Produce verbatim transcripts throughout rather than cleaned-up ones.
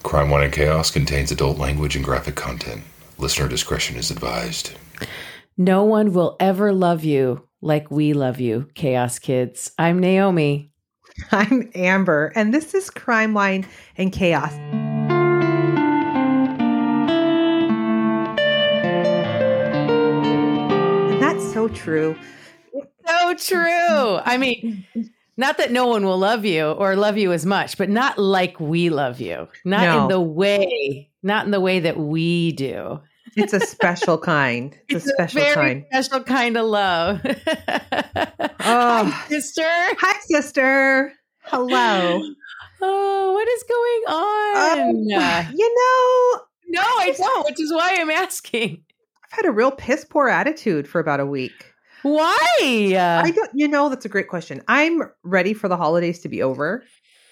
Crime, Wine, and Chaos contains adult language and graphic content. Listener discretion is advised. No one will ever love you like we love you, Chaos Kids. I'm Naomi. I'm Amber, and this is Crime, Wine, and Chaos. And that's so true. So true. I mean, not that no one will love you or love you as much, but not like we love you. Not No. in the way, not in the way that we do. It's a special kind. It's, It's a special very kind. special kind of love. Oh. Hi, sister. Hi, sister. Hello. Oh, what is going on? Um, you know, no, I don't, which is why I'm asking. I've had a real piss poor attitude for about a week. Why? I don't, you know, that's a great question. I'm ready for the holidays to be over.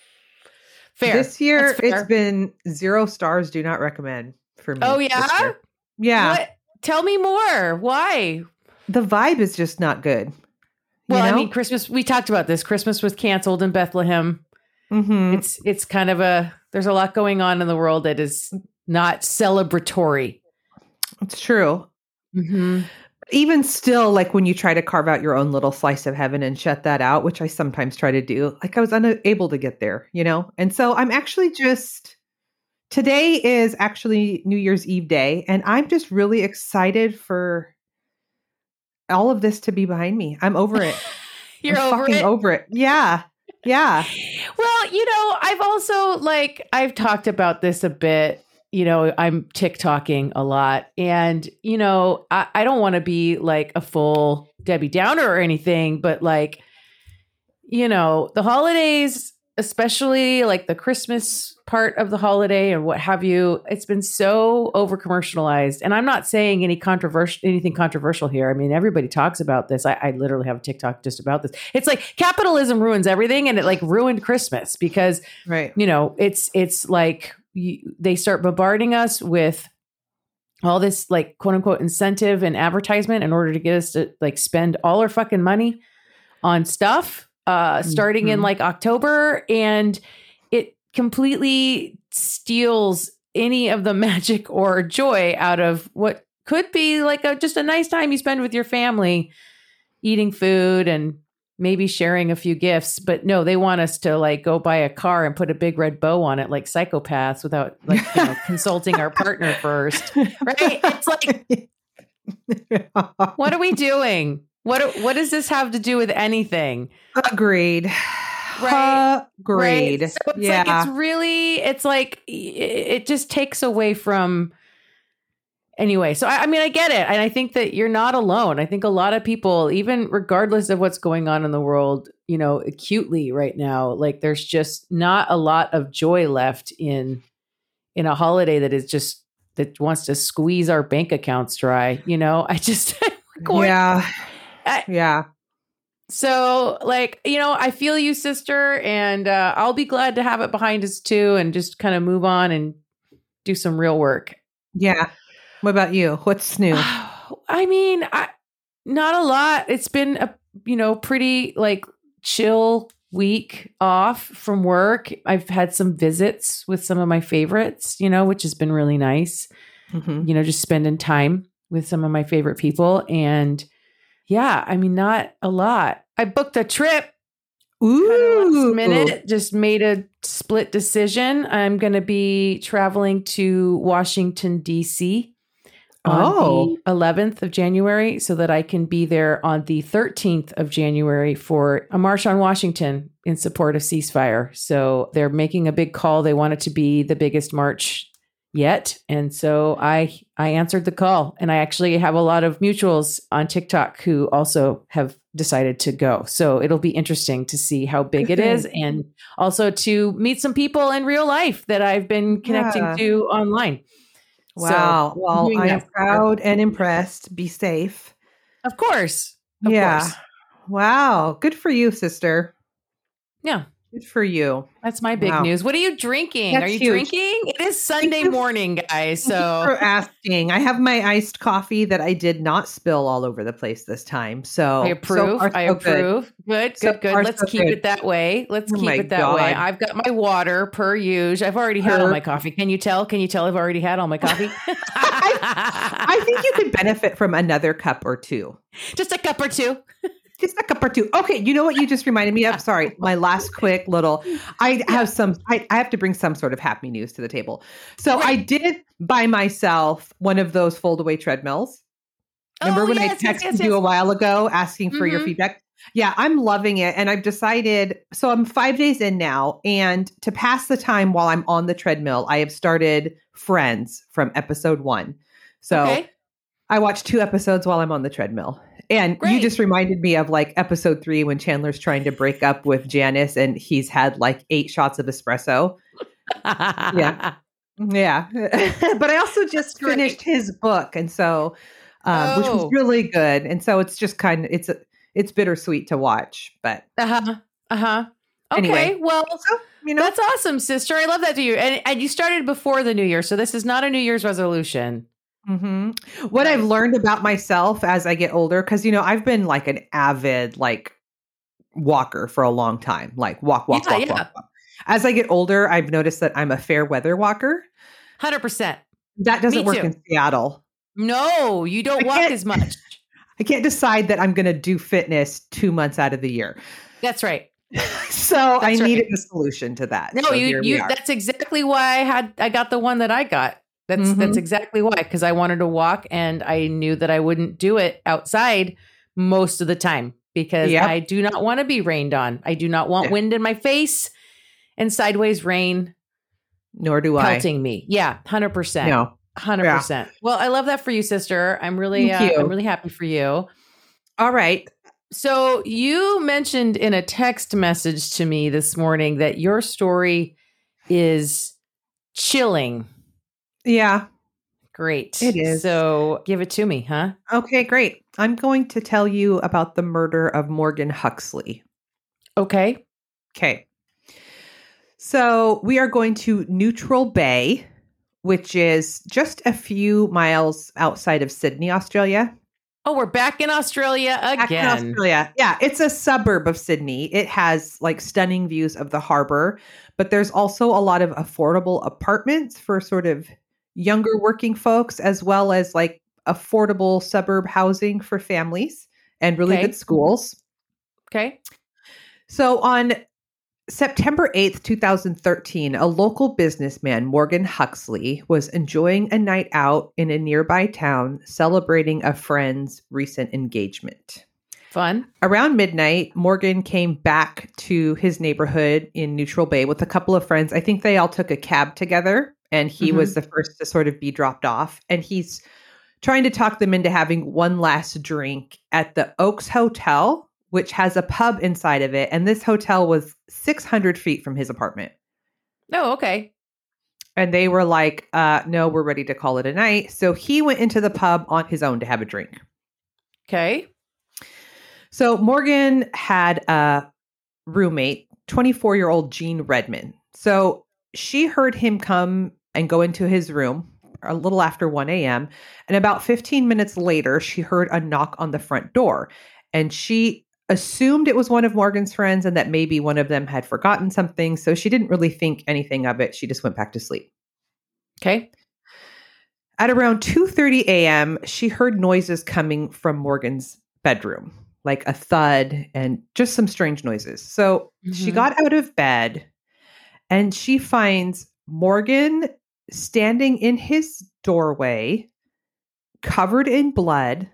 Fair. This year, That's fair. it's been zero stars, do not recommend for me. Oh, this yeah? year. Yeah. What? Tell me more. Why? The vibe is just not good. You Well, I know? mean, Christmas, we talked about this. Christmas was canceled in Bethlehem. Mhm. It's it's kind of a, there's a lot going on in the world that is not celebratory. It's true. Mm-hmm. Even still, like when you try to carve out your own little slice of heaven and shut that out, which I sometimes try to do, like I was unable to get there, you know? And so I'm actually just, today is actually New Year's Eve day, and I'm just really excited for all of this to be behind me. I'm over it. You're I'm over fucking it? over it. Yeah. Yeah. Well, you know, I've also like, I've talked about this a bit. You know, I'm TikToking a lot, and, you know, I, I don't want to be like a full Debbie Downer or anything, but like, you know, the holidays, especially like the Christmas part of the holiday and what have you, it's been so over commercialized. And I'm not saying any controversial, anything controversial here. I mean, everybody talks about this. I, I literally have a TikTok just about this. It's like capitalism ruins everything, and it like ruined Christmas because, Right. you know, it's, it's like you, they start bombarding us with all this like quote unquote incentive and advertisement in order to get us to like spend all our fucking money on stuff, uh, starting in Mhm. like October. And it completely steals any of the magic or joy out of what could be like a, just a nice time you spend with your family, eating food and maybe sharing a few gifts. But no, they want us to like go buy a car and put a big red bow on it like psychopaths without like, you know, consulting our partner first. Right? It's like, what are we doing? What what does this have to do with anything? Agreed. Right. Agreed. Right? So it's yeah. like, it's really, it's like, it, it just takes away from, anyway. So, I, I mean, I get it. And I think that you're not alone. I think a lot of people, even regardless of what's going on in the world, you know, acutely right now, like there's just not a lot of joy left in, in a holiday that is just, that wants to squeeze our bank accounts dry. You know, I just, going, yeah. I, yeah. So, like, you know, I feel you, sister, and uh, I'll be glad to have it behind us too, and just kind of move on and do some real work. Yeah. What about you? What's new? I mean, I, not a lot. It's been a, you know, pretty like chill week off from work. I've had some visits with some of my favorites, you know, which has been really nice. Mm-hmm. You know, just spending time with some of my favorite people. And yeah, I mean, not a lot. I booked a trip. Ooh. Last minute, just made a split decision. I'm going to be traveling to Washington, D C on Oh. the eleventh of January so that I can be there on the thirteenth of January for a march on Washington in support of ceasefire. So they're making a big call. They want it to be the biggest march yet. And so I I answered the call, and I actually have a lot of mutuals on TikTok who also have decided to go. So it'll be interesting to see how big it is, and also to meet some people in real life that I've been connecting Yeah. to online. Wow. So, well, doing I am that. proud and impressed. Be safe. Of course. Of yeah. course. Wow. Good for you, sister. Yeah. Good for you. That's my big Wow. news. What are you drinking? That's are you huge. drinking? It is Sunday you. morning, guys. Thank So you for asking. I have my iced coffee that I did not spill all over the place this time. So I approve. So far, I so good. approve. Good, So good, good. far, Let's so keep good. it that way. Let's Oh keep my it that way. God. I've got my water per usual. I've already had all Per- my coffee. Can you tell? Can you tell I've already had all my coffee? I think you could benefit from another cup or two. Just a cup or two. Just a cup or two. Okay, you know what you just reminded me of? Sorry, my last quick little. I have some. I, I have to bring some sort of happy news to the table. So I did buy myself one of those fold-away treadmills. Remember Oh, when yes, I yes, texted yes, you yes. a while ago asking for your Mhm. feedback? Yeah, I'm loving it, and I've decided. So I'm five days in now, and to pass the time while I'm on the treadmill, I have started Friends from episode one. So. Okay. I watched two episodes while I'm on the treadmill. And you Great. just reminded me of like episode three when Chandler's trying to break up with Janice and he's had like eight shots of espresso. Yeah. Yeah. But I also just Great. finished his book. And so, um, which was Oh. really good. And so it's just kind of, it's, it's bittersweet to watch, but Uh-huh. Uh-huh. Okay. Anyway. Well, so, you know, that's awesome, sister. I love that to you. And and you started before the new year. So this is not a New Year's resolution. hmm what I've Nice. learned about myself as I get older, because, you know, I've been like an avid, like, walker for a long time, like walk, walk, Yeah, walk, yeah. walk, walk. As I get older, I've noticed that I'm a fair weather walker. one hundred percent. That doesn't Me work too. in Seattle. No, you don't I walk can't- as much. I can't decide that I'm going to do fitness two months out of the year. That's right. So I That's right. needed a solution to that. No, So you here we you are. that's exactly why I had I got the one that I got. That's Mhm. that's exactly why, because I wanted to walk and I knew that I wouldn't do it outside most of the time because Yep. I do not want to be rained on. I do not want Yeah. wind in my face and sideways rain Nor do I. pelting me. Yeah, one hundred percent. No. one hundred percent. Well, I love that for you, sister. I'm really uh, Thank you. I'm really happy for you. All right. So you mentioned in a text message to me this morning that your story is chilling. Yeah. Great. It is. So give it to me, huh? Okay, great. I'm going to tell you about the murder of Morgan Huxley. Okay. Okay. So we are going to Neutral Bay, which is just a few miles outside of Sydney, Australia. Oh, we're back in Australia Back in again. Australia. Yeah, it's a suburb of Sydney. It has like stunning views of the harbor, but there's also a lot of affordable apartments for sort of younger working folks, as well as like affordable suburb housing for families and really Okay. good schools. Okay. So on September eighth, twenty thirteen, a local businessman, Morgan Huxley, was enjoying a night out in a nearby town celebrating a friend's recent engagement. Fun. Around midnight, Morgan came back to his neighborhood in Neutral Bay with a couple of friends. I think they all took a cab together, and he Mhm. was the first to sort of be dropped off. And he's trying to talk them into having one last drink at the Oaks Hotel, which has a pub inside of it. And this hotel was six hundred feet from his apartment. Oh, okay. And they were like, uh, no, we're ready to call it a night. So he went into the pub on his own to have a drink. Okay. So Morgan had a roommate, twenty-four-year-old Jean Redmond. So she heard him come and go into his room a little after one a.m. And about fifteen minutes later, she heard a knock on the front door. And she assumed it was one of Morgan's friends and that maybe one of them had forgotten something. So she didn't really think anything of it. She just went back to sleep. Okay. At around two thirty a.m., she heard noises coming from Morgan's bedroom, like a thud and just some strange noises. So she Mhm. got out of bed and she finds Morgan standing in his doorway, covered in blood,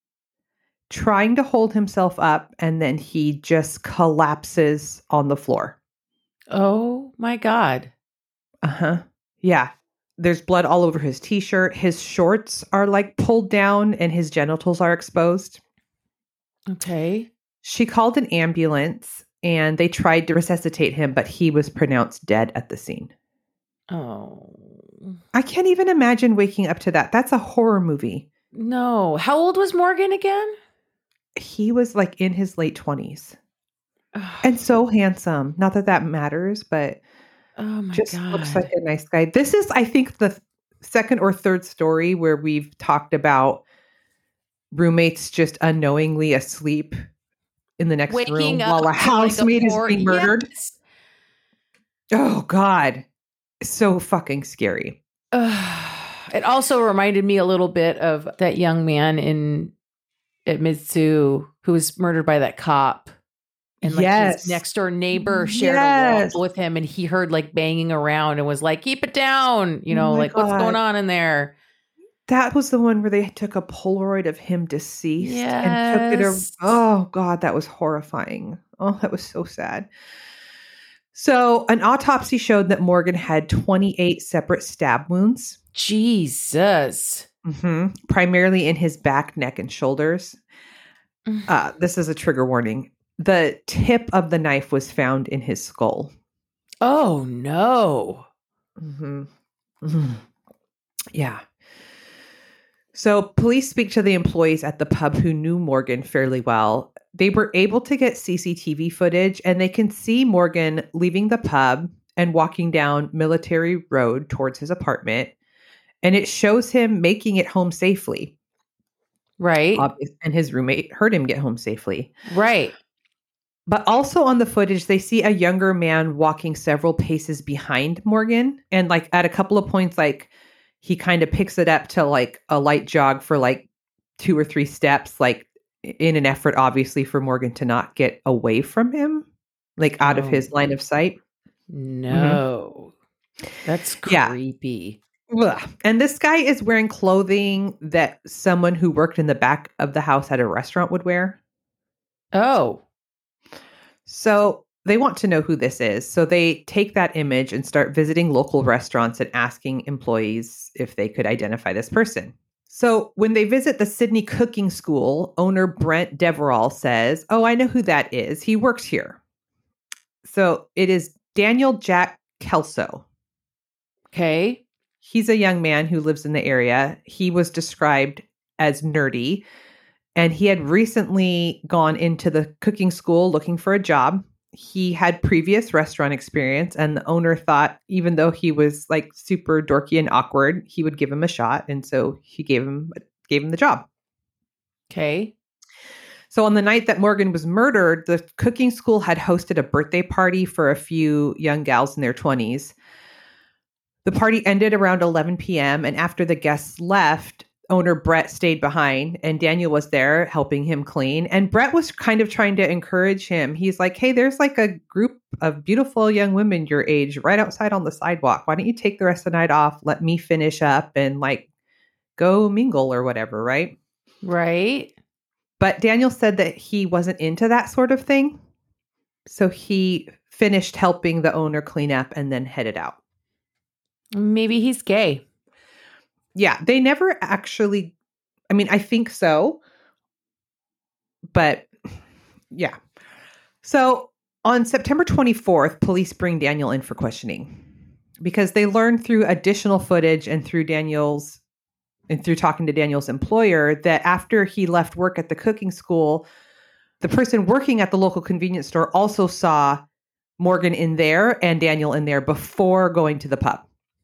trying to hold himself up, and then he just collapses on the floor. Oh my God. Uh-huh. Yeah. There's blood all over his t-shirt. His shorts are like pulled down and his genitals are exposed. Okay. She called an ambulance and they tried to resuscitate him, but he was pronounced dead at the scene. Oh. I can't even imagine waking up to that. That's a horror movie. No. How old was Morgan again? He was like in his late twenties. and so handsome. Not that that matters, but Oh my just God. looks like a nice guy. This is, I think, the th- second or third story where we've talked about roommates just unknowingly asleep in the next Waking room up while a to, like, a housemate is poor- being murdered. Yes. Oh God. So fucking scary. Ugh. It also reminded me a little bit of that young man in at Mitsu who was murdered by that cop. And like Yes. his next door neighbor shared Yes. a wall with him, and he heard like banging around and was like, keep it down. You Oh know, my like what's God. going on in there? That was the one where they took a Polaroid of him deceased and took it. Yes. A, oh God, that was horrifying. Oh, that was so sad. So an autopsy showed that Morgan had twenty-eight separate stab wounds, Jesus. hmm primarily in his back, neck, and shoulders. Uh, this is a trigger warning. The tip of the knife was found in his skull. Oh no. Mm-hmm. Mm-hmm. Yeah. So police speak to the employees at the pub who knew Morgan fairly well. They were able to get C C T V footage, and they can see Morgan leaving the pub and walking down Military Road towards his apartment. And it shows him making it home safely. Right. Obvious- And his roommate heard him get home safely. Right. But also on the footage, they see a younger man walking several paces behind Morgan. And like at a couple of points, like he kind of picks it up to like a light jog for like two or three steps, like in an effort, obviously, for Morgan to not get away from him, like out Oh. of his line of sight. No. That's Yeah. creepy. Ugh. And this guy is wearing clothing that someone who worked in the back of the house at a restaurant would wear. Oh. So they want to know who this is. So they take that image and start visiting local restaurants and asking employees if they could identify this person. So when they visit the Sydney Cooking School, owner Brent Deverall says, "Oh, I know who that is. He works here." So it is Daniel Jack Kelso. Okay. He's a young man who lives in the area. He was described as nerdy, and he had recently gone into the cooking school looking for a job. He had previous restaurant experience, and the owner thought, even though he was like super dorky and awkward, he would give him a shot. And so he gave him gave him the job. Okay. So on the night that Morgan was murdered, the cooking school had hosted a birthday party for a few young gals in their twenties. The party ended around eleven p.m. and after the guests left, owner Brett stayed behind and Daniel was there helping him clean. And Brett was kind of trying to encourage him. He's like, "Hey, there's like a group of beautiful young women your age right outside on the sidewalk. Why don't you take the rest of the night off? Let me finish up and like go mingle or whatever," right? Right. But Daniel said that he wasn't into that sort of thing. So he finished helping the owner clean up and then headed out. Maybe he's gay. Yeah, they never actually, I mean, I think so. But yeah. So on September twenty-fourth, police bring Daniel in for questioning because they learned through additional footage and through Daniel's and through talking to Daniel's employer that after he left work at the cooking school, the person working at the local convenience store also saw Morgan in there and Daniel in there before going to the pub.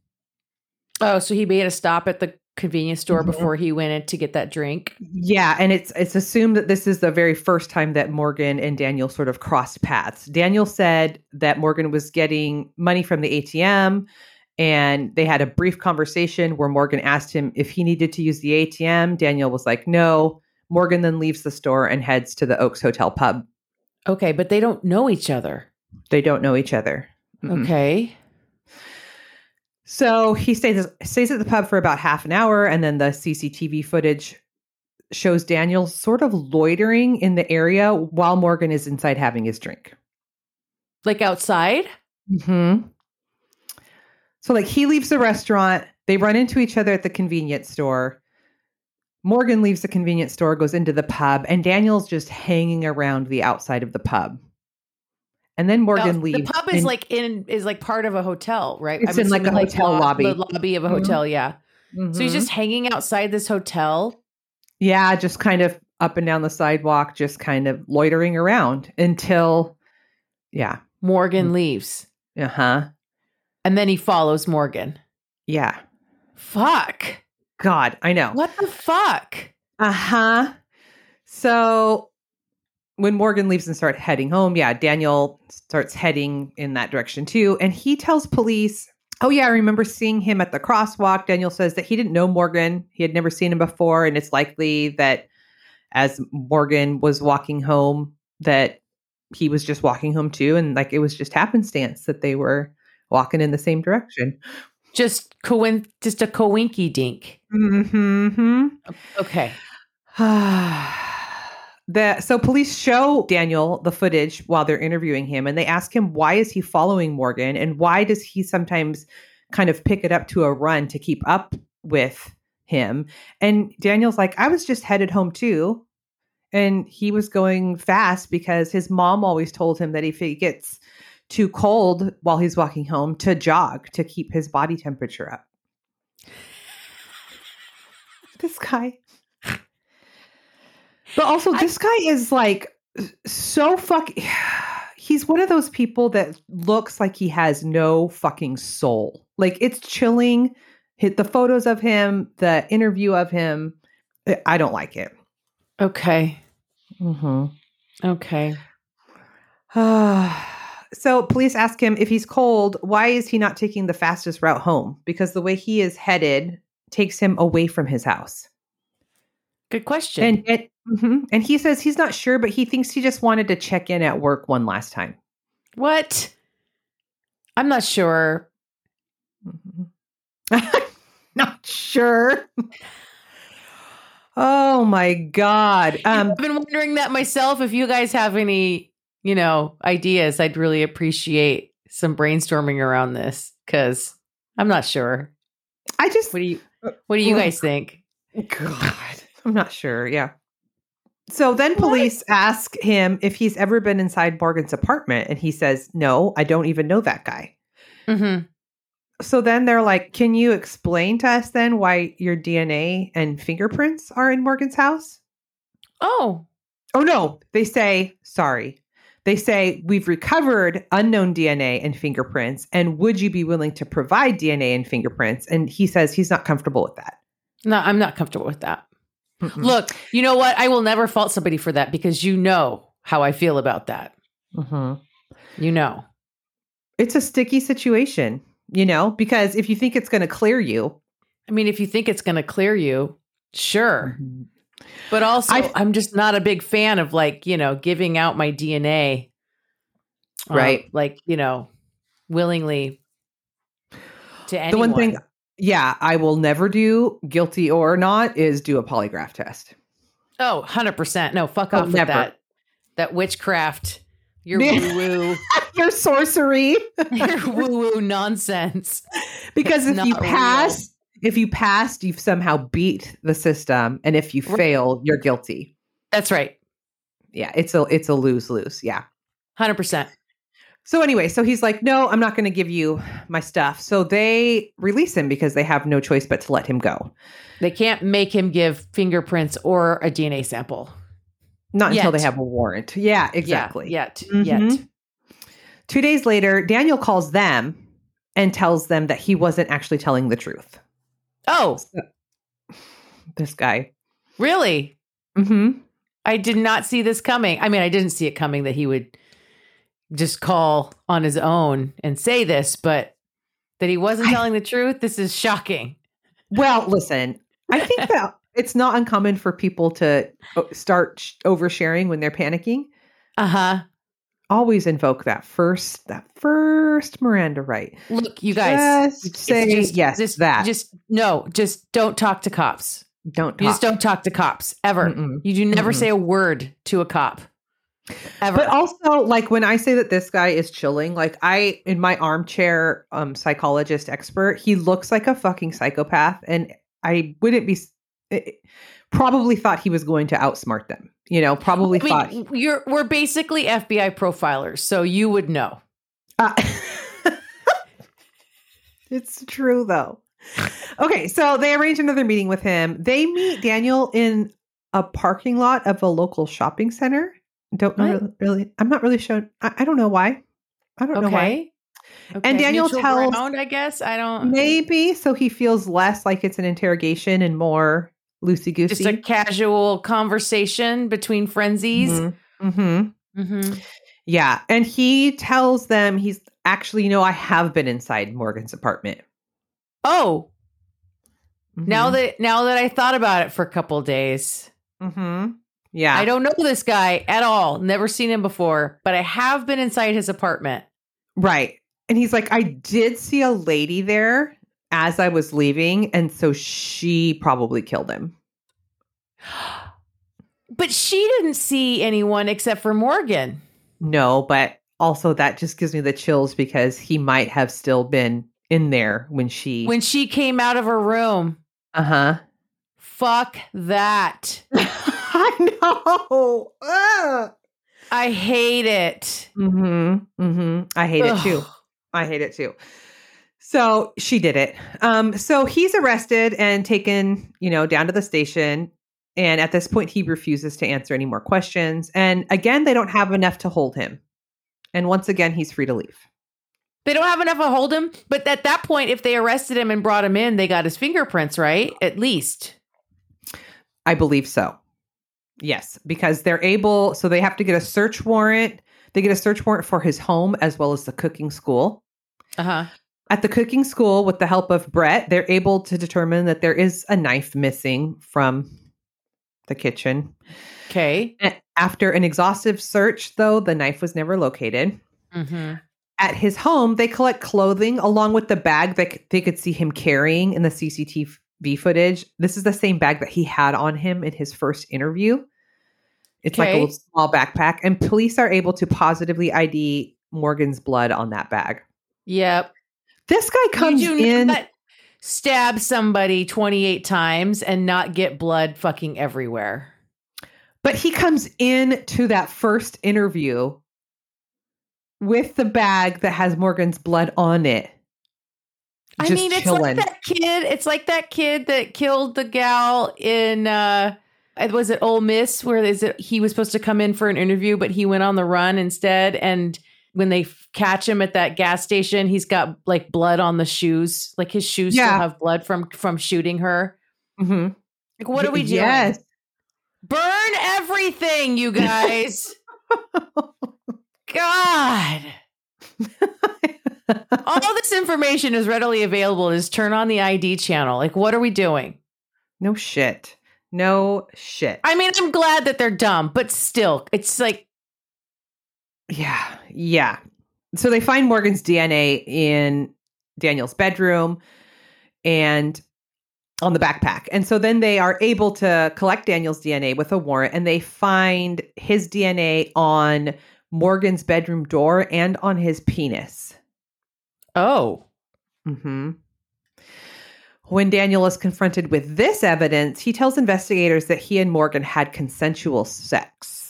Oh, so he made a stop at the convenience store Mhm. before he went in to get that drink. Yeah, and it's it's assumed that this is the very first time that Morgan and Daniel sort of crossed paths. Daniel said that Morgan was getting money from the A T M, and they had a brief conversation where Morgan asked him if he needed to use the A T M. Daniel was like, no. Morgan then leaves the store and heads to the Oaks Hotel pub. Okay, but they don't know each other. They don't know each other. Mm-mm. Okay. So he stays stays at the pub for about half an hour, and then the C C T V footage shows Daniel sort of loitering in the area while Morgan is inside having his drink. Like outside? Mm-hmm. So like he leaves the restaurant, they run into each other at the convenience store. Morgan leaves the convenience store, goes into the pub, and Daniel's just hanging around the outside of the pub. And then Morgan Now, leaves. The pub is and- like in is like part of a hotel, right? It's in, like, assuming, a hotel lo- lobby. The lobby of a Mhm. hotel, yeah. So he's Mhm. just hanging outside this hotel. Yeah, just kind of up and down the sidewalk, just kind of loitering around until Yeah. Morgan leaves. Uh-huh. And then he follows Morgan. Yeah. Fuck. God, I know. What the fuck? Uh-huh. So when Morgan leaves and starts heading home, yeah, Daniel starts heading in that direction too. And he tells police, oh yeah, I remember seeing him at the crosswalk. Daniel says that he didn't know Morgan. He had never seen him before. And it's likely that as Morgan was walking home, that he was just walking home too. And like, it was just happenstance that they were walking in the same direction. Just coin, just a coinky dink. Mm-hmm. Okay. the so police show Daniel the footage while they're interviewing him, and they ask him, why is he following Morgan, and why does he sometimes kind of pick it up to a run to keep up with him? And Daniel's like, I was just headed home too, and he was going fast because his mom always told him that if he gets too cold while he's walking home, to jog to keep his body temperature up. This guy. But also, this guy is like so fuck. He's one of those people that looks like he has no fucking soul. Like, it's chilling. Hit the photos of him, the interview of him. I don't like it. Okay. Mm-hmm. Okay. So police ask him if he's cold, why is he not taking the fastest route home? Because the way he is headed takes him away from his house. Good question. And and, mm-hmm, and he says he's not sure, but he thinks he just wanted to check in at work one last time. What? I'm not sure. Mm-hmm. Not sure. Oh my God. Um, I've been wondering that myself. If you guys have any, you know, ideas, I'd really appreciate some brainstorming around this, because I'm not sure. I just, What do you, what do you guys think? God, I'm not sure. Yeah. So then police what? ask him if he's ever been inside Morgan's apartment. And he says, no, I don't even know that guy. Mm-hmm. So then they're like, can you explain to us then why your D N A and fingerprints are in Morgan's house? Oh. Oh, no. They say, sorry. They say, we've recovered unknown D N A and fingerprints. And would you be willing to provide D N A and fingerprints? And he says he's not comfortable with that. No, I'm not comfortable with that. Mm-mm. Look, you know what? I will never fault somebody for that, because you know how I feel about that. Mm-hmm. You know. It's a sticky situation, you know, because if you think it's going to clear you. I mean, if you think it's going to clear you, sure. Mm-hmm. But also, I, I'm just not a big fan of, like, you know, giving out my D N A. Right. Um, like, you know, willingly to anyone. The one thing, yeah, I will never do, guilty or not, is do a polygraph test. Oh, one hundred percent. No, fuck Oh, off with never. that. That witchcraft, your woo-woo. Your sorcery. Your woo-woo nonsense. Because It's if you not pass, if you passed, you've somehow beat the system. And if you Right. fail, you're guilty. That's right. Yeah, it's a it's a lose-lose. Yeah. one hundred percent. So anyway, so he's like, no, I'm not going to give you my stuff. So they release him because they have no choice but to let him go. They can't make him give fingerprints or a D N A sample. Not Yet. until they have a warrant. Yeah, exactly. Yeah, yet. Mhm. Yet. Two days later, Daniel calls them and tells them that he wasn't actually telling the truth. Oh, This guy. really? Mm-hmm. I did not see this coming. I mean, I didn't see it coming that he would just call on his own and say this, but that he wasn't I- telling the truth. This is shocking. Well, listen, I think that it's not uncommon for people to start sh- oversharing when they're panicking. Uh-huh. Always invoke that first, that first Miranda right. Look, you guys. Just say just, yes, just, that. Just, no, just don't talk to cops. Don't You talk. just don't talk to cops ever. Mm-mm. You do never Mm-mm. say a word to a cop. Ever. But also, like, when I say that this guy is chilling, like, I, in my armchair um, psychologist expert, he looks like a fucking psychopath. And I wouldn't be, it, probably thought he was going to outsmart them. You know, probably I mean, thought. you're we're basically F B I profilers, so you would know. Uh, it's true, though. Okay, so they arrange another meeting with him. They meet Daniel in a parking lot of a local shopping center. Don't know What? really. I'm not really sure. I, I don't know why. I don't know why. Okay. Okay. And Daniel Neutral tells- ground, I guess. I don't. Maybe so he feels less like it's an interrogation and more loosey goosey. Just a casual conversation between frenzies. Mm-hmm. Mm-hmm. Mm-hmm. Yeah. And he tells them he's actually, you know, I have been inside Morgan's apartment. Oh, Mhm. now that now that I thought about it for a couple days, Mm-hmm. Yeah. I don't know this guy at all. Never seen him before, but I have been inside his apartment. Right. And he's like, I did see a lady there as I was leaving. And so she probably killed him. But she didn't see anyone except for Morgan. No, but also that just gives me the chills because he might have still been in there when she. When she came out of her room. Uh huh. Fuck that. I know. Ugh. I hate it. Mm-hmm. Mm-hmm. I hate Ugh. it too. I hate it too. So she did it. Um, so he's arrested and taken, you know, down to the station. And at this point, he refuses to answer any more questions. And again, they don't have enough to hold him. And once again, he's free to leave. They don't have enough to hold him. But at that point, if they arrested him and brought him in, they got his fingerprints, right? At least. I believe so. Yes, because they're able. So they have to get a search warrant. They get a search warrant for his home as well as the cooking school. Uh-huh. At the cooking school, with the help of Brett, they're able to determine that there is a knife missing from the kitchen. Okay. And after an exhaustive search, though, the knife was never located. Mm-hmm. At his home, they collect clothing along with the bag that c- they could see him carrying in the C C T V footage. This is the same bag that he had on him in his first interview. It's like a Okay. little small backpack, and police are able to positively I D Morgan's blood on that bag. Yep. This guy comes you do in. not stab somebody twenty-eight times and not get blood fucking everywhere. But he comes in to that first interview with the bag that has Morgan's blood on it. I Just mean, it's chilling. like that kid. It's like that kid that killed the gal in, uh, was it Ole Miss? Where is it? He was supposed to come in for an interview, but he went on the run instead. And when they f- catch him at that gas station, he's got like blood on the shoes. Like his shoes Yeah. still have blood from from shooting her. Mhm. Like, what are we doing? Yes. Burn everything, you guys. God. All this information is readily available. Just turn on the I D channel. Like, what are we doing? No shit. No shit. I mean, I'm glad that they're dumb, but still, it's like, Yeah. Yeah. So they find Morgan's D N A in Daniel's bedroom and on the backpack. And so then they are able to collect Daniel's D N A with a warrant, and they find his D N A on Morgan's bedroom door and on his penis. oh, Mm-hmm. When Daniel is confronted with this evidence, he tells investigators that he and Morgan had consensual sex.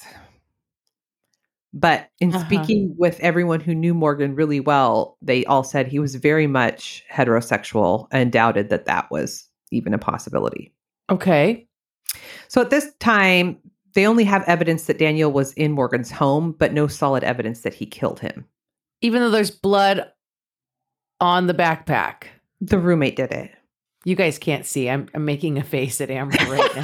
But in Uh-huh. speaking with everyone who knew Morgan really well, they all said he was very much heterosexual and doubted that that was even a possibility. okay. So at this time, they only have evidence that Daniel was in Morgan's home, but no solid evidence that he killed him. Even though there's blood on the backpack. The roommate did it. You guys can't see. I'm, I'm making a face at Amber right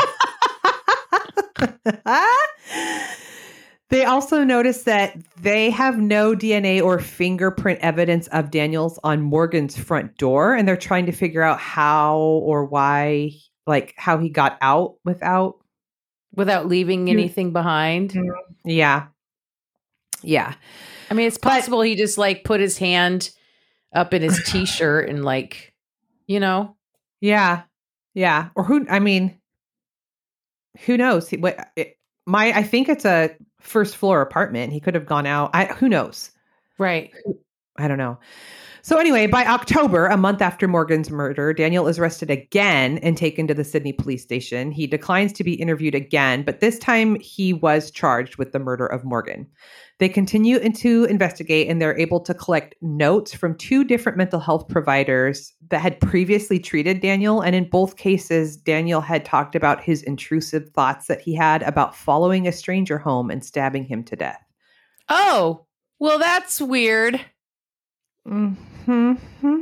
now. They also notice that they have no D N A or fingerprint evidence of Daniel's on Morgan's front door, and they're trying to figure out how or why, like how he got out without. Without leaving anything behind. Yeah. Yeah. I mean, it's But- possible he just like put his hand up in his t-shirt and like, you know. Yeah. Yeah. Or who, I mean, who knows? He, what, it, my, I think it's a first floor apartment. He could have gone out. I, who knows? Right. I don't know. So anyway, by October, a month after Morgan's murder, Daniel is arrested again and taken to the Sydney police station. He declines to be interviewed again, but this time he was charged with the murder of Morgan. They continue to investigate, and they're able to collect notes from two different mental health providers that had previously treated Daniel. And in both cases, Daniel had talked about his intrusive thoughts that he had about following a stranger home and stabbing him to death. Oh, well, that's weird. Mm-hmm.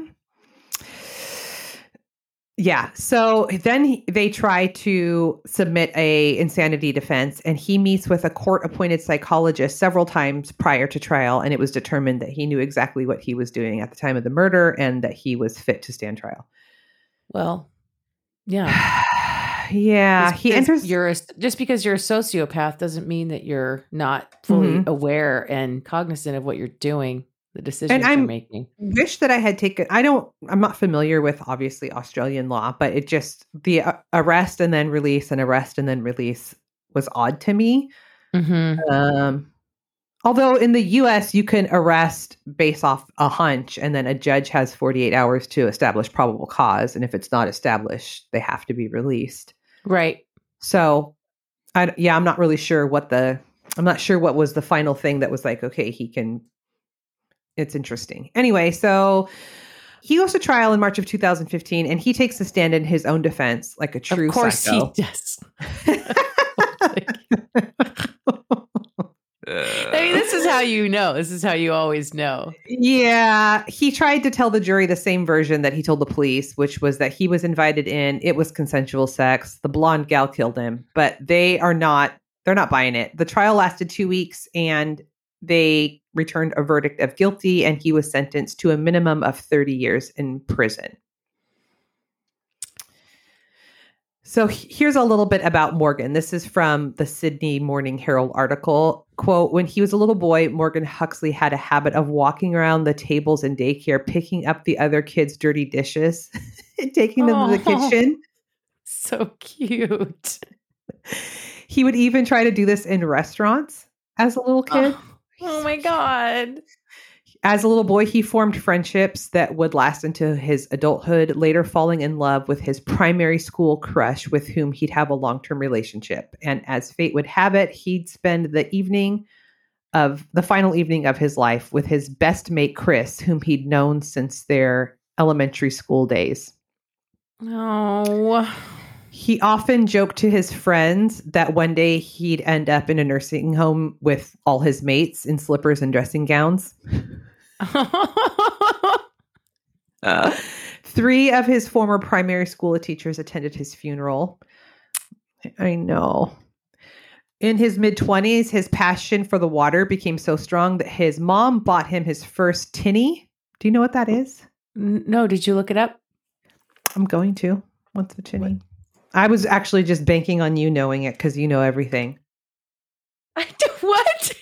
Yeah. So then he, they try to submit a insanity defense, and he meets with a court-appointed psychologist several times prior to trial, and it was determined that he knew exactly what he was doing at the time of the murder and that he was fit to stand trial. Well, yeah. Yeah. Just He because enters. You're a, just because you're a sociopath doesn't mean that you're not fully Mhm. aware and cognizant of what you're doing, the decisions I'm- you're making. Wish that I had taken, I don't, I'm not familiar with obviously Australian law, but it just, the uh, arrest and then release and arrest and then release was odd to me. Mm-hmm. Um, although in the U S, you can arrest based off a hunch, and then a judge has forty-eight hours to establish probable cause. And if it's not established, they have to be released. Right. So, I, yeah, I'm not really sure what the, I'm not sure what was the final thing that was like, okay, he can, it's interesting. Anyway, so he goes to trial in March of two thousand fifteen, and he takes the stand in his own defense, like a true Of course psycho. he does. I mean, this is how you know. This is how you always know. Yeah, he tried to tell the jury the same version that he told the police, which was that he was invited in, it was consensual sex, the blonde gal killed him, but they are not, they're not buying it. The trial lasted two weeks and they returned a verdict of guilty, and he was sentenced to a minimum of thirty years in prison. So here's a little bit about Morgan. This is from the Sydney Morning Herald article. Quote, when he was a little boy, Morgan Huxley had a habit of walking around the tables in daycare, picking up the other kids' dirty dishes and taking them Oh. to the kitchen. So cute. He would even try to do this in restaurants as a little kid. Oh, oh my God. As a little boy, he formed friendships that would last into his adulthood, later falling in love with his primary school crush, with whom he'd have a long-term relationship. And as fate would have it, he'd spend the evening of the final evening of his life with his best mate, Chris, whom he'd known since their elementary school days. Oh. He often joked to his friends that one day he'd end up in a nursing home with all his mates in slippers and dressing gowns. Uh, three of his former primary school teachers attended his funeral. I know. In his mid-twenties, his passion for the water became so strong that his mom bought him his first tinny. Do you know what that is? No, did you look it up? I'm going to. What's a tinny? What? I was actually just banking on you knowing it because you know everything. I do, what?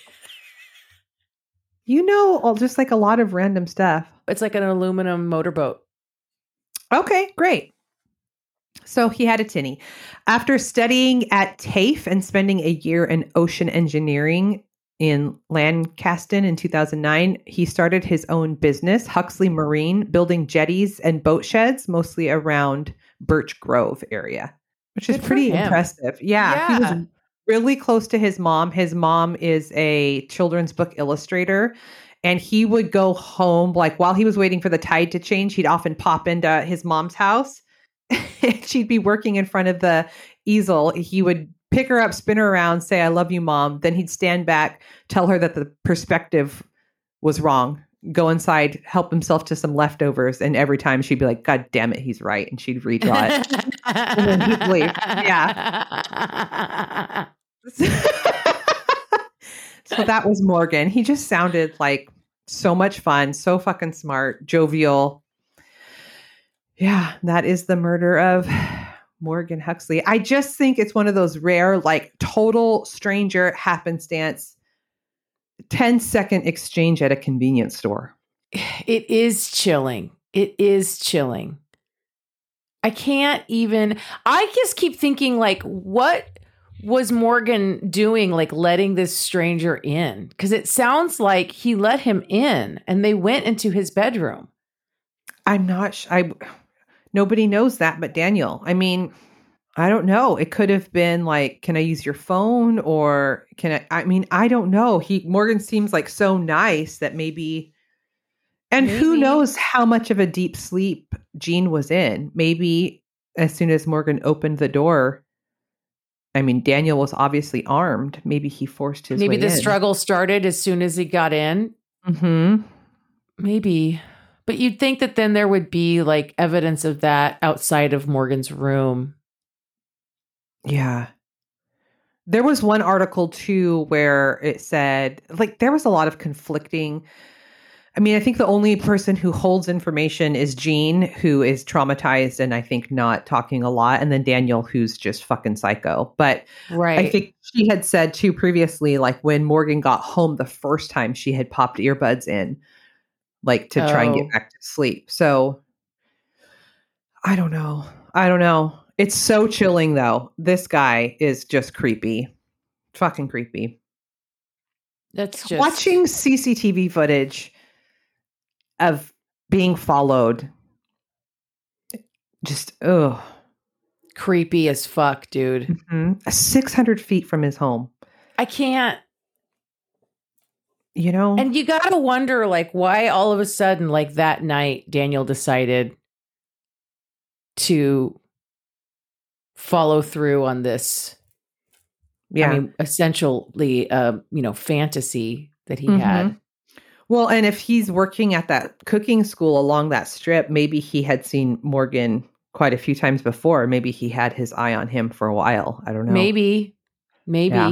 You know, all, just like a lot of random stuff. It's like an aluminum motorboat. Okay, great. So he had a tinny. After studying at TAFE and spending a year in ocean engineering in Lancaster in two thousand nine, he started his own business, Huxley Marine, building jetties and boat sheds, mostly around Birch Grove area, which is Good for pretty him. impressive. Yeah, Yeah. he was really close to his mom. His mom is a children's book illustrator, and he would go home, like while he was waiting for the tide to change, he'd often pop into his mom's house. She'd be working in front of the easel. He would pick her up, spin her around, say, "I love you, Mom." Then he'd stand back, tell her that the perspective was wrong, go inside, help himself to some leftovers. And every time she'd be like, "God damn it, he's right." And she'd redraw it. And then he'd leave. Yeah. So that was Morgan. He just sounded like so much fun, so fucking smart, jovial. Yeah, that is the murder of Morgan Huxley. I just think it's one of those rare, like total stranger happenstance, ten second exchange at a convenience store. It is chilling. It is chilling. I can't even, I just keep thinking like, what was Morgan doing? Like letting this stranger in? Because it sounds like he let him in and they went into his bedroom. I'm not sh- I nobody knows that but Daniel. I mean, I don't know. It could have been like, "Can I use your phone?" Or can I I mean, I don't know. He Morgan seems like so nice that maybe, and Maybe. who knows how much of a deep sleep Gene was in. Maybe as soon as Morgan opened the door, I mean, Daniel was obviously armed. Maybe he forced his Maybe way the in. struggle started as soon as he got in. Mm-hmm. Maybe. But you'd think that then there would be like evidence of that outside of Morgan's room. Yeah. There was one article too where it said, like, there was a lot of conflicting. I mean, I think the only person who holds information is Jean, who is traumatized and I think not talking a lot. And then Daniel, who's just fucking psycho. But right. I think she had said too previously, like when Morgan got home the first time, she had popped earbuds in, like to try and Oh. get back to sleep. So I don't know. I don't know. It's so chilling though. This guy is just creepy. Fucking creepy. That's just Watching C C T V footage of being followed. Just, ugh. creepy as fuck, dude. Mm-hmm. six hundred feet from his home. I can't. You know? And you got to wonder, like, why all of a sudden, like that night, Daniel decided to follow through on this. Yeah. I mean, essentially, uh, you know, fantasy that he Mhm. had. Well, and if he's working at that cooking school along that strip, maybe he had seen Morgan quite a few times before. Maybe he had his eye on him for a while. I don't know. Maybe, maybe. Yeah.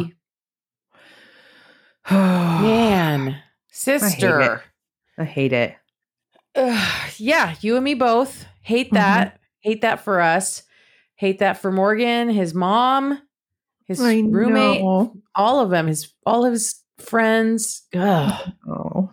Man, sister. I hate it. Ugh, yeah, you and me both. Hate that. Hate that for us. Hate that for Morgan, his mom, his I roommate, know. all of them, his all of his friends. Ugh. Oh.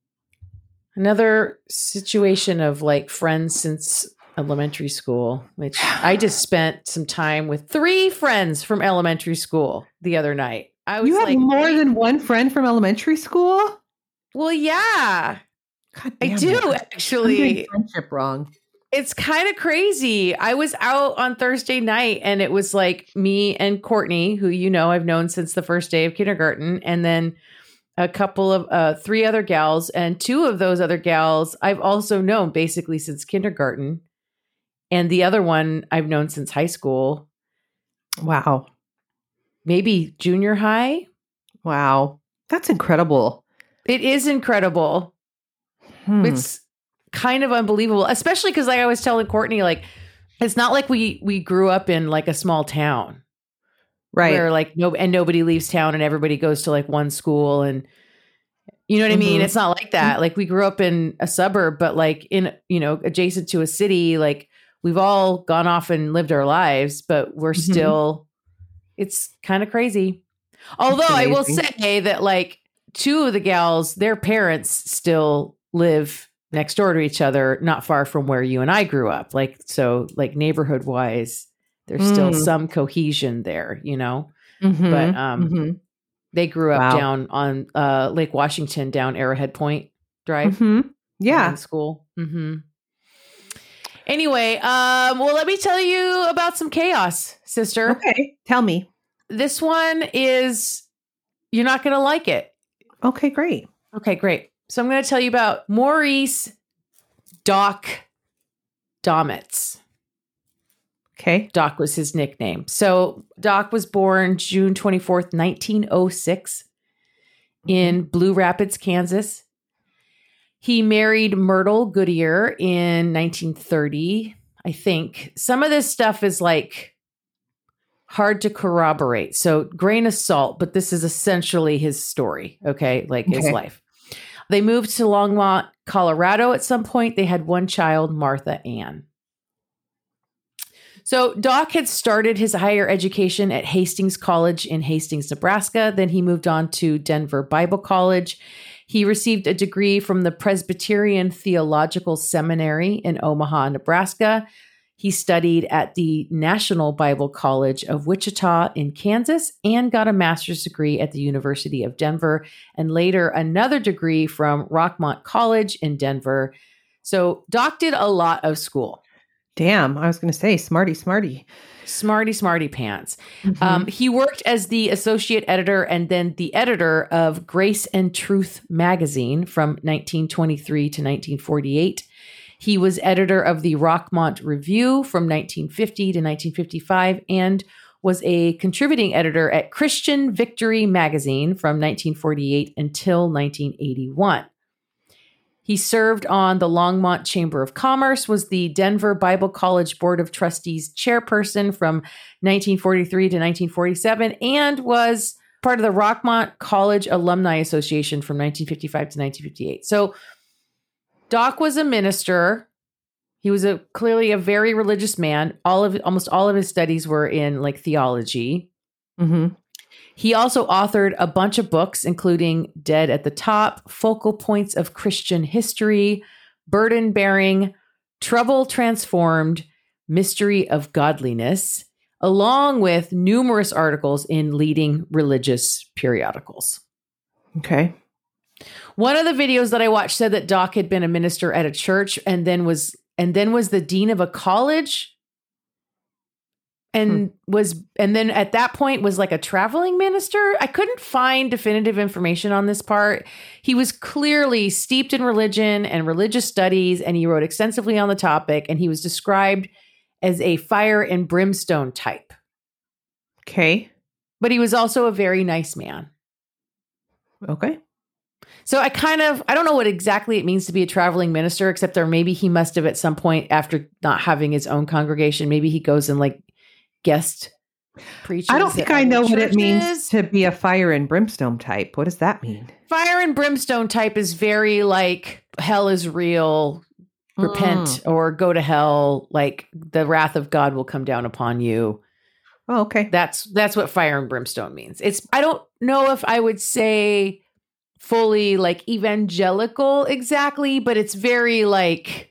Another situation of like friends since elementary school, which I just spent some time with three friends from elementary school the other night. I was You have like, more wait, than one friend from elementary school? well, yeah, God I damn do it. I'm actually. doing friendship wrong. It's kind of crazy. I was out on Thursday night and it was like me and Courtney, who, you know, I've known since the first day of kindergarten. And then a couple of uh, three other gals, and two of those other gals I've also known basically since kindergarten. And the other one I've known since high school, Wow. maybe junior high. Wow. That's incredible. It is incredible. Hmm. It's kind of unbelievable, especially because like I was telling Courtney, like, it's not like we we grew up in like a small town. Right. Where like no and nobody leaves town and everybody goes to like one school, and you know what I mean? Mhm. It's not like that. Like we grew up in a suburb, but like in, you know, adjacent to a city, like we've all gone off and lived our lives, but we're Mhm. still, it's kind of crazy. Although I will amazing. say that like two of the gals, their parents still live next door to each other, not far from where you and I grew up. Like, so like neighborhood wise, there's still Mm. some cohesion there, you know, Mhm. but um, Mhm. they grew up Wow. down on uh, Lake Washington, down Arrowhead Point Drive. Mhm. Yeah. In school. Mm-hmm. Anyway, um, well, let me tell you about some chaos, sister. Okay. Tell me. This one is, you're not going to like it. Okay, great. Okay, great. So I'm going to tell you about Maurice Doc Domitz. Okay. Doc was his nickname. So Doc was born June twenty-fourth, nineteen oh six in Blue Rapids, Kansas. He married Myrtle Goodyear in nineteen thirty, I think. Some of this stuff is like hard to corroborate. So grain of salt, but this is essentially his story, okay? Like his Okay. life. They moved to Longmont, Colorado at some point. They had one child, Martha Ann. So Doc had started his higher education at Hastings College in Hastings, Nebraska. Then he moved on to Denver Bible College. He received a degree from the Presbyterian Theological Seminary in Omaha, Nebraska. He studied at the National Bible College of Wichita in Kansas and got a master's degree at the University of Denver, and later another degree from Rockmont College in Denver. So Doc did a lot of school. Damn. I was going to say smarty, smarty. Smarty, smarty pants. Mhm. Um, he worked as the associate editor and then the editor of Grace and Truth magazine from nineteen twenty-three to nineteen forty-eight. He was editor of the Rockmont Review from nineteen fifty to nineteen fifty-five and was a contributing editor at Christian Victory magazine from nineteen forty-eight until nineteen eighty-one. He served on the Longmont Chamber of Commerce, was the Denver Bible College Board of Trustees chairperson from nineteen forty-three to nineteen forty-seven, and was part of the Rockmont College Alumni Association from nineteen fifty-five to nineteen fifty-eight. So Doc was a minister. He was a clearly a very religious man. All of almost all of his studies were in like theology. Mm-hmm. He also authored a bunch of books, including Dead at the Top, Focal Points of Christian History, Burden Bearing, Trouble Transformed, Mystery of Godliness, along with numerous articles in leading religious periodicals. Okay. One of the videos that I watched said that Doc had been a minister at a church and then was and then was the dean of a college. And hmm. was, and then at that point was like a traveling minister. I couldn't find definitive information on this part. He was clearly steeped in religion and religious studies, and he wrote extensively on the topic. And he was described as a fire and brimstone type. Okay. But he was also a very nice man. Okay. So I kind of, I don't know what exactly it means to be a traveling minister, except there maybe he must have at some point after not having his own congregation, maybe he goes and like guest preachers. I don't think I know what it means to be a fire and brimstone type. What does that mean? Fire and brimstone type is very like hell is real, repent mm. or go to hell. Like the wrath of God will come down upon you. Oh, okay. That's, that's what fire and brimstone means. It's, I don't know if I would say fully like evangelical exactly, but it's very like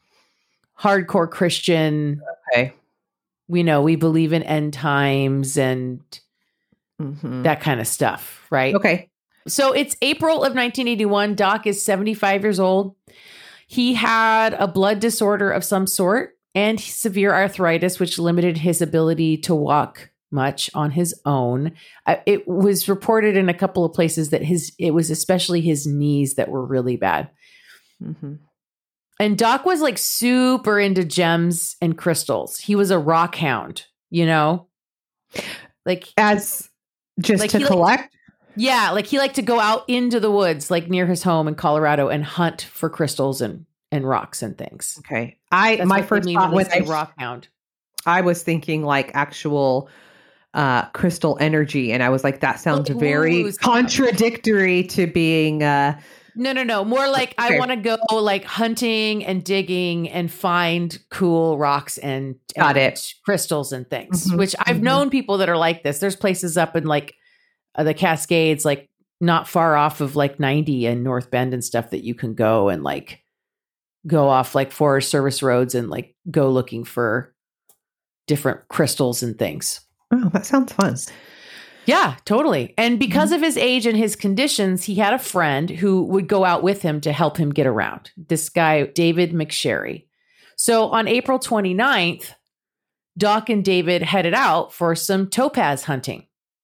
hardcore Christian. Okay. We know we believe in end times and mm-hmm. that kind of stuff, right? Okay. So it's April of nineteen eighty-one. Doc is seventy-five years old. He had a blood disorder of some sort and severe arthritis, which limited his ability to walk much on his own. Uh, it was reported in a couple of places that his it was especially his knees that were really bad. Mm-hmm. And Doc was like super into gems and crystals. He was a rock hound, you know, like as just like to collect. Liked, yeah. Like he liked to go out into the woods, like near his home in Colorado and hunt for crystals and, and rocks and things. Okay. I, That's my first thought was a rock hound. I was thinking like actual uh, crystal energy. And I was like, that sounds Ooh, very contradictory to being, uh, No, no, no. More like okay. I want to go like hunting and digging and find cool rocks and, Got and it. crystals and things, Mm-hmm. which I've mm-hmm. known people that are like this. There's places up in like uh, the Cascades, like not far off of like ninety and North Bend and stuff that you can go and like go off like Forest Service roads and like go looking for different crystals and things. Oh, that sounds fun. Yeah, totally. And because mm-hmm. of his age and his conditions, he had a friend who would go out with him to help him get around. This guy, David McSherry. So on April twenty-ninth, Doc and David headed out for some topaz hunting.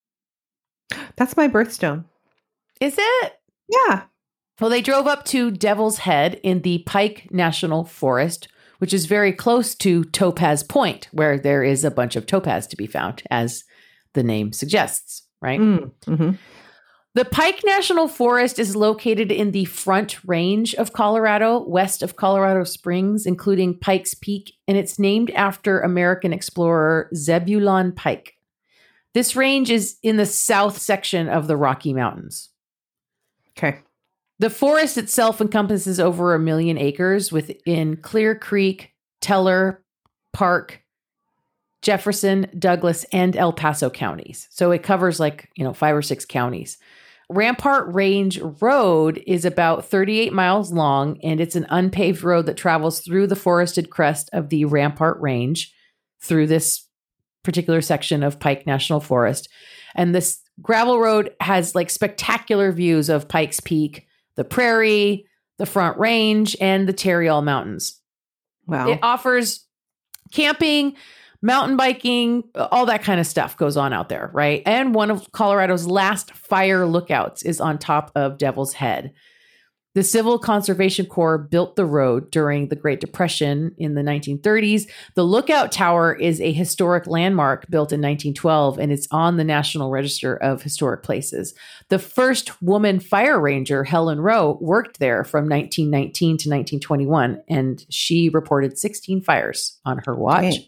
That's my birthstone. Is it? Yeah. Well, they drove up to Devil's Head in the Pike National Forest, which is very close to Topaz Point, where there is a bunch of topaz to be found, as the name suggests, right? Mm-hmm. The Pike National Forest is located in the Front Range of Colorado, west of Colorado Springs, including Pikes Peak, and it's named after American explorer Zebulon Pike. This range is in the south section of the Rocky Mountains. Okay. The forest itself encompasses over a million acres within Clear Creek, Teller, Park, Jefferson, Douglas, and El Paso counties. So it covers like, you know, five or six counties. Rampart Range Road is about thirty-eight miles long, and it's an unpaved road that travels through the forested crest of the Rampart Range through this particular section of Pike National Forest. And this gravel road has like spectacular views of Pikes Peak, the Prairie, the Front Range, and the Tarryall Mountains. Wow. It offers camping, mountain biking, all that kind of stuff goes on out there, right? And one of Colorado's last fire lookouts is on top of Devil's Head. The Civil Conservation Corps built the road during the Great Depression in the nineteen thirties. The Lookout Tower is a historic landmark built in nineteen twelve, and it's on the National Register of Historic Places. The first woman fire ranger, Helen Rowe, worked there from nineteen nineteen to nineteen twenty-one, and she reported sixteen fires on her watch. Okay.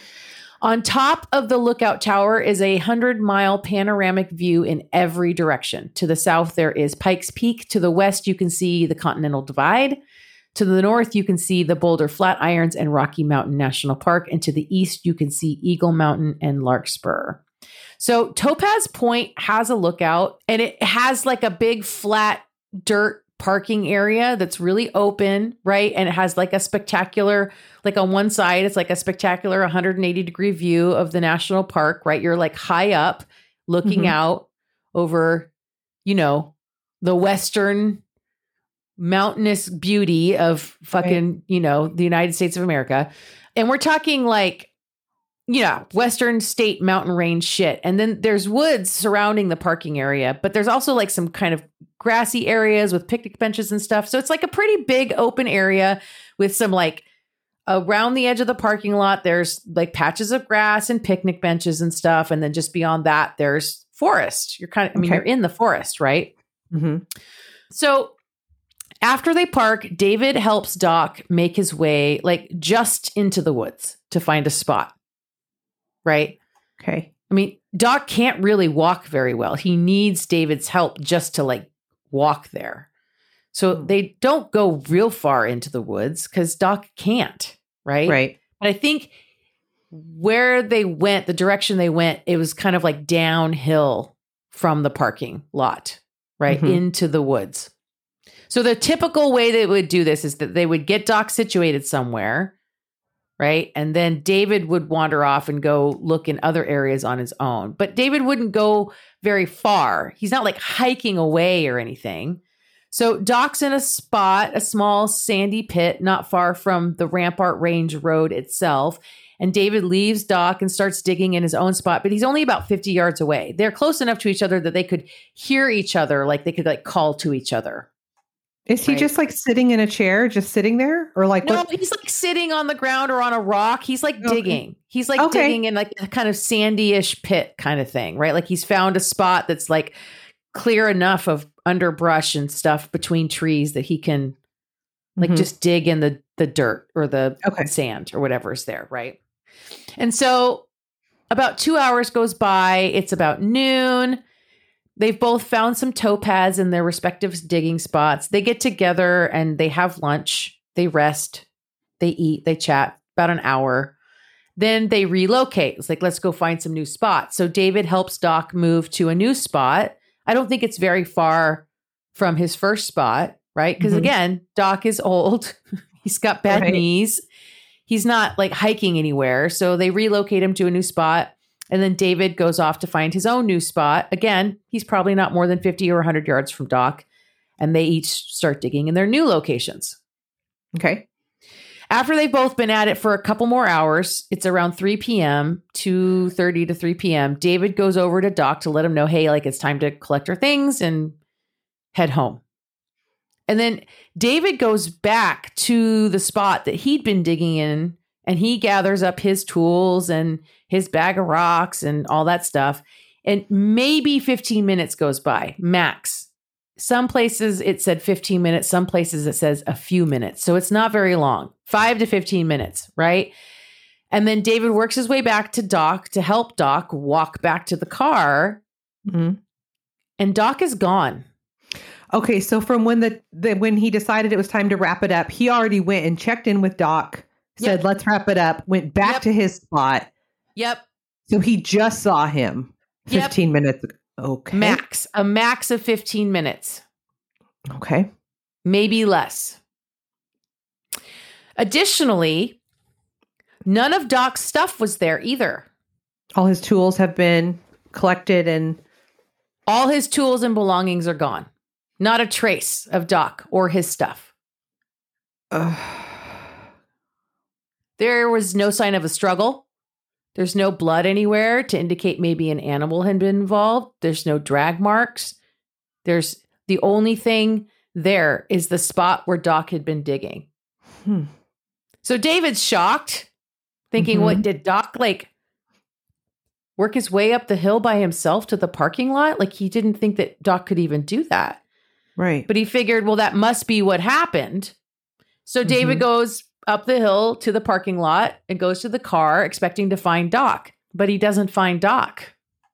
On top of the Lookout Tower is a hundred-mile panoramic view in every direction. To the south, there is Pikes Peak. To the west, you can see the Continental Divide. To the north, you can see the Boulder Flatirons and Rocky Mountain National Park. And to the east, you can see Eagle Mountain and Larkspur. So Topaz Point has a lookout, and it has like a big flat dirt parking area that's really open, right? And it has like a spectacular, like on one side, it's like a spectacular one hundred eighty degree view of the national park, right? You're like high up looking Mhm. out over, you know, the western mountainous beauty of fucking, Right. you know, the United States of America. And we're talking like, you know, Western state mountain range shit. And then there's woods surrounding the parking area, but there's also like some kind of grassy areas with picnic benches and stuff. So it's like a pretty big open area with some like around the edge of the parking lot, there's like patches of grass and picnic benches and stuff. And then just beyond that, there's forest. You're kind of, I mean, Okay. you're in the forest, right? Mhm. So after they park, David helps Doc make his way like just into the woods to find a spot. Right? Okay. I mean, Doc can't really walk very well. He needs David's help just to like walk there. So Hmm. they don't go real far into the woods because Doc can't. Right? Right. But I think where they went, the direction they went, it was kind of like downhill from the parking lot, right? Mhm. Into the woods. So the typical way they would do this is that they would get Doc situated somewhere, right? And then David would wander off and go look in other areas on his own. But David wouldn't go very far. He's not like hiking away or anything. So Doc's in a spot, a small sandy pit not far from the Rampart Range Road itself. And David leaves Doc and starts digging in his own spot, but he's only about fifty yards away. They're close enough to each other that they could hear each other, like they could like call to each other. Is he Right. just like sitting in a chair, just sitting there? Or like No, what? he's like sitting on the ground or on a rock. He's like Okay. digging. He's like Okay. digging in like a kind of sandy-ish pit kind of thing, right? Like he's found a spot that's like clear enough of underbrush and stuff between trees that he can like Mhm. just dig in the the dirt or the Okay. sand or whatever is there, right? And so about two hours goes by. It's about noon. They've both found some topaz in their respective digging spots. They get together and they have lunch. They rest. They eat. They chat about an hour. Then they relocate. It's like, let's go find some new spots. So David helps Doc move to a new spot. I don't think it's very far from his first spot, right? Because Mhm. again, Doc is old. He's got bad Right. knees. He's not like hiking anywhere. So they relocate him to a new spot. And then David goes off to find his own new spot. Again, he's probably not more than fifty or one hundred yards from Doc. And they each start digging in their new locations. Okay. After they've both been at it for a couple more hours, it's around three p.m., two thirty to three p.m. David goes over to Doc to let him know, hey, like it's time to collect our things and head home. And then David goes back to the spot that he'd been digging in, and he gathers up his tools and his bag of rocks and all that stuff. And maybe fifteen minutes goes by, max. Some places it said fifteen minutes. Some places it says a few minutes. So it's not very long, five to fifteen minutes, right? And then David works his way back to Doc to help Doc walk back to the car. Mhm. And Doc is gone. Okay. So from when the, the when he decided it was time to wrap it up, he already went and checked in with Doc, said, Yep. let's wrap it up, went back Yep. to his spot. Yep. So he just saw him Yep. fifteen minutes ago. Okay. Max, a max of fifteen minutes, Okay. maybe less. Additionally, none of Doc's stuff was there either. All his tools have been collected and All his tools and belongings are gone. Not a trace of Doc or his stuff. uh, There was no sign of a struggle. There's no blood anywhere to indicate maybe an animal had been involved. There's no drag marks. There's the only thing there is the spot where Doc had been digging. Hmm. So David's shocked, thinking, Mhm. what, did Doc like work his way up the hill by himself to the parking lot? Like he didn't think that Doc could even do that. Right. But he figured, well, that must be what happened. So David Mhm. goes up the hill to the parking lot and goes to the car expecting to find Doc, but he doesn't find Doc.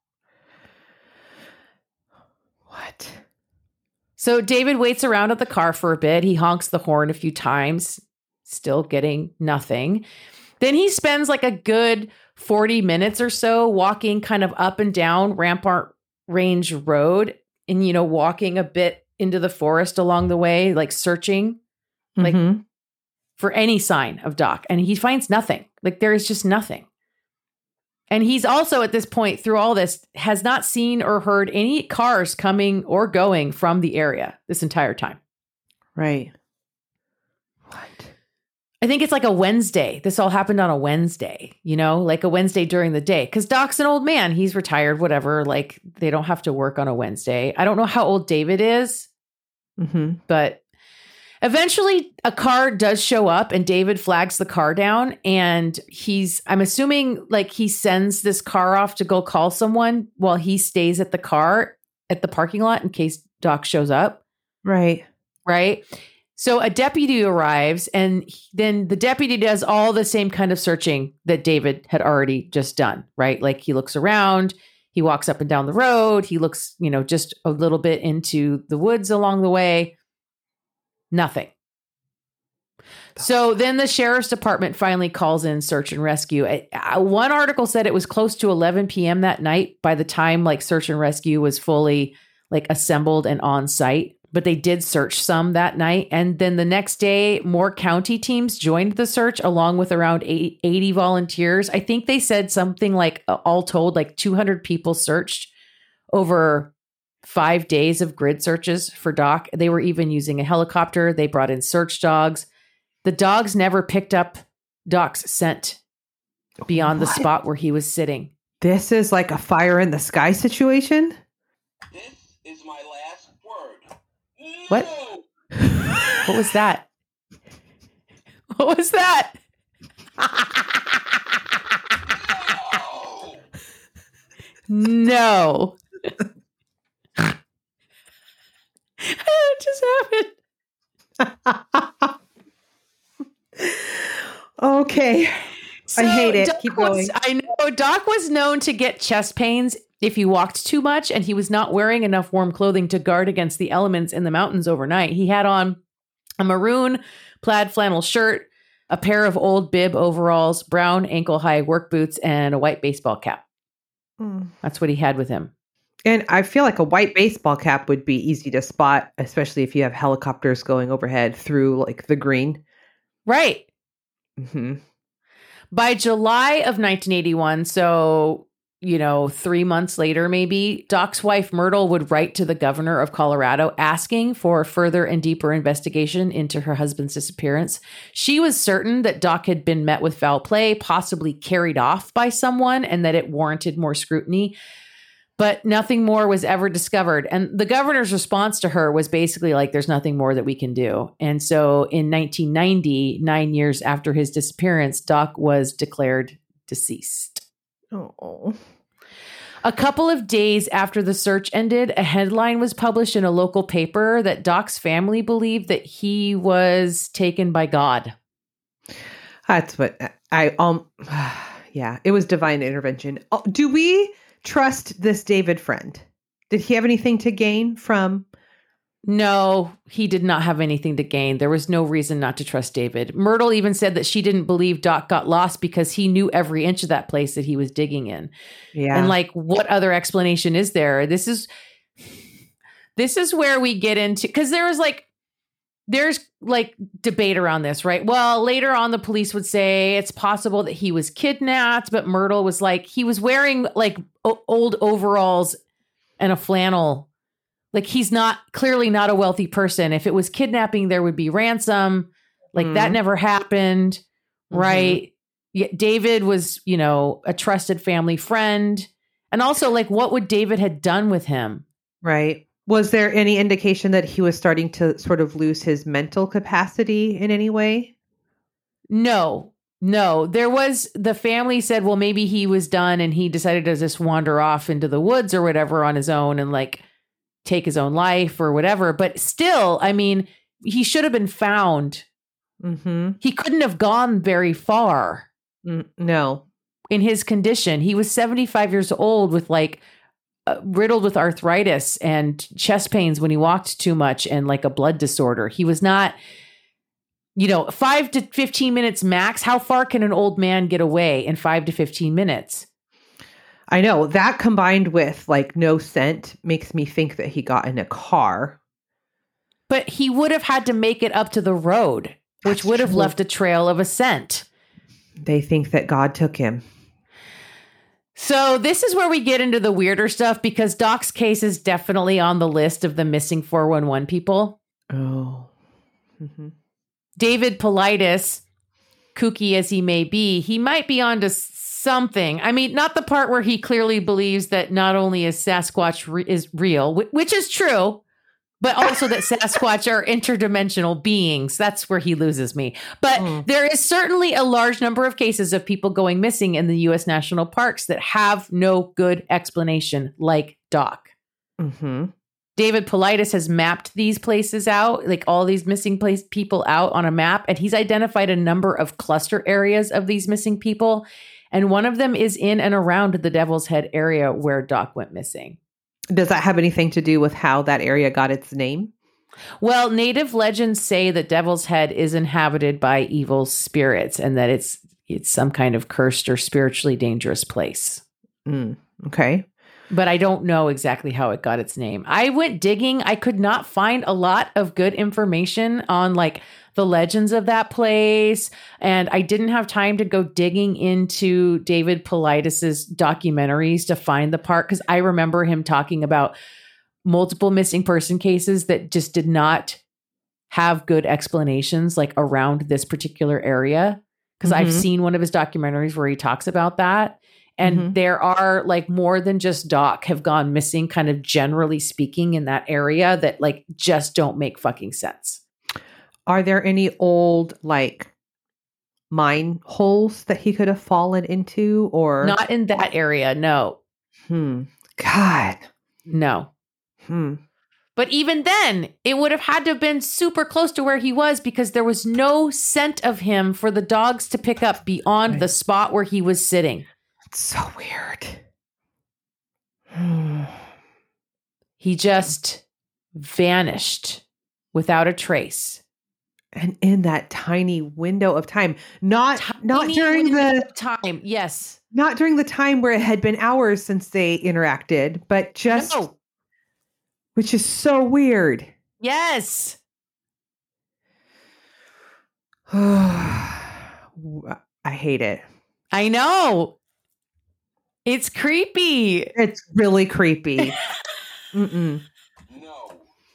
What? So David waits around at the car for a bit. He honks the horn a few times, still getting nothing. Then he spends like a good forty minutes or so walking kind of up and down Rampart Range Road and, you know, walking a bit into the forest along the way, like searching like Mhm. for any sign of Doc. And he finds nothing. Like there is just nothing. And he's also at this point through all this has not seen or heard any cars coming or going from the area this entire time. Right. What? I think it's like a Wednesday. This all happened on a Wednesday, you know, like a Wednesday during the day. Because Doc's an old man. He's retired, whatever. Like they don't have to work on a Wednesday. I don't know how old David is, Mhm. but eventually a car does show up and David flags the car down. And he's, I'm assuming like he sends this car off to go call someone while he stays at the car at the parking lot in case Doc shows up. Right. Right. So a deputy arrives and he- then the deputy does all the same kind of searching that David had already just done, right? Like he looks around, he walks up and down the road, he looks, you know, just a little bit into the woods along the way. Nothing. So then the sheriff's department finally calls in search and rescue. I- I- One article said it was close to eleven p.m. that night by the time like search and rescue was fully like assembled and on site. But they did search some that night. And then the next day, more county teams joined the search along with around eighty volunteers. I think they said something like uh, all told, like two hundred people searched over five days of grid searches for Doc. They were even using a helicopter. They brought in search dogs. The dogs never picked up Doc's scent beyond the What? spot where he was sitting. This is like a fire in the sky situation. This is my last word. What? What was that? What was that? No! No. It just happened. Okay. I hate it. Doc Keep was- going. I know Doc was known to get chest pains if he walked too much and he was not wearing enough warm clothing to guard against the elements in the mountains overnight. He had on a maroon plaid flannel shirt, a pair of old bib overalls, brown ankle high work boots, and a white baseball cap. Mm. That's what he had with him. And I feel like a white baseball cap would be easy to spot, especially if you have helicopters going overhead through like the green. Right. Mm-hmm. By July of nineteen eighty-one, so, you know, three months later, maybe, Doc's wife Myrtle would write to the governor of Colorado asking for further and deeper investigation into her husband's disappearance. She was certain that Doc had been met with foul play, possibly carried off by someone, and that it warranted more scrutiny. But nothing more was ever discovered. And the governor's response to her was basically like, there's nothing more that we can do. And so in nineteen ninety, nine years after his disappearance, Doc was declared deceased. Oh. A couple of days after the search ended, a headline was published in a local paper that Doc's family believed that he was taken by God. That's what I um yeah, it was divine intervention. Oh, do we trust this David friend? Did he have anything to gain from? No, he did not have anything to gain. There was no reason not to trust David. Myrtle even said that she didn't believe Doc got lost because he knew every inch of that place that he was digging in. Yeah. And like, what other explanation is there? This is, this is where we get into, because there was like, there's like debate around this, right? Well, later on, the police would say it's possible that he was kidnapped, but Myrtle was like, he was wearing like o- old overalls and a flannel. Like he's not clearly not a wealthy person. If it was kidnapping, there would be ransom. Like Mhm. that never happened. Mhm. Right. Yeah, David was, you know, a trusted family friend. And also like, what would David had done with him? Right. Was there any indication that he was starting to sort of lose his mental capacity in any way? No, no. There was, the family said, well, maybe he was done and he decided to just wander off into the woods or whatever on his own and like take his own life or whatever. But still, I mean, he should have been found. Mm-hmm. He couldn't have gone very far Mm, no. in his condition. He was seventy-five years old with like uh, riddled with arthritis and chest pains when he walked too much and like a blood disorder. He was not, you know, five to fifteen minutes max. How far can an old man get away in five to fifteen minutes? I know that combined with like no scent makes me think that he got in a car. But he would have had to make it up to the road, which That's would have true. left a trail of a scent. They think that God took him. So this is where we get into the weirder stuff because Doc's case is definitely on the list of the missing four one one people. Oh. Mm-hmm. David Paulides, kooky as he may be, he might be onto something. I mean, not the part where he clearly believes that not only is Sasquatch re- is real, wh- which is true, but also that Sasquatch are interdimensional beings. That's where he loses me. But Mm. there is certainly a large number of cases of people going missing in the U S national parks that have no good explanation, like Doc. Mm-hmm. David Paulides has mapped these places out, like all these missing place people out on a map, and he's identified a number of cluster areas of these missing people. And one of them is in and around the Devil's Head area where Doc went missing. Does that have anything to do with how that area got its name? Well, native legends say that Devil's Head is inhabited by evil spirits and that it's it's some kind of cursed or spiritually dangerous place. Mm, okay. But I don't know exactly how it got its name. I went digging. I could not find a lot of good information on like the legends of that place. And I didn't have time to go digging into David Paulides's documentaries to find the part because I remember him talking about multiple missing person cases that just did not have good explanations like around this particular area. Because I've Mhm. seen one of his documentaries where he talks about that. And Mhm. there are like more than just Doc have gone missing, kind of generally speaking, in that area that like just don't make fucking sense. Are there any old like mine holes that he could have fallen into or Not in that area. No, Hmm. God. no. Hmm. But even then, it would have had to have been super close to where he was because there was no scent of him for the dogs to pick up beyond Right. the spot where he was sitting. It's so weird. Hmm. He just vanished without a trace. And in that tiny window of time, not not Tiny during window the of time. Yes. not during the time where it had been hours since they interacted, but just No. which is so weird. Yes. I hate it. I know. It's creepy. It's really creepy. Mm-mm. No.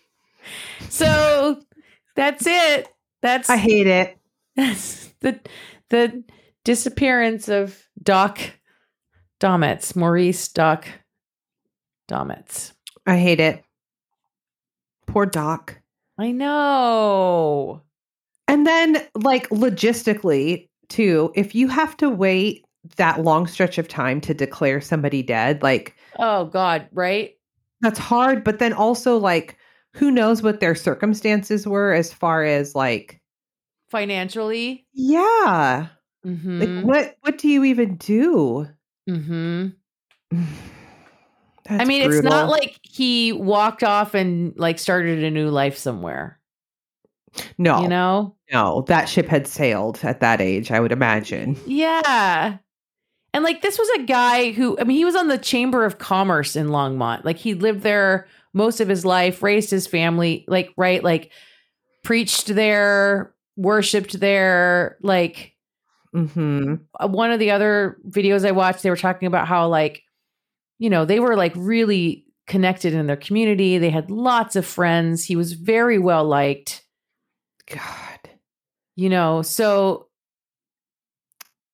So that's it. That's I hate it. that's the the disappearance of Doc Domitz, Maurice Doc Domitz. I hate it. Poor Doc. I know. And then, like, logistically, too, if you have to wait that long stretch of time to declare somebody dead, like, Oh God, right? that's hard. But then also, like, who knows what their circumstances were as far as, like, Financially. yeah. Mm-hmm. Like, what, what do you even do? Mm-hmm. That's I mean, it's brutal. not like he walked off and like started a new life somewhere. no, You know? no, that ship had sailed at that age, I would imagine. Yeah. And like this was a guy who, I mean, he was on the Chamber of Commerce in Longmont. Like he lived there most of his life, raised his family, like, right, like preached there, worshipped there. Like Mm-hmm. uh, one of the other videos I watched, they were talking about how like, you know, they were like really connected in their community. They had lots of friends. He was very well liked, God. you know, so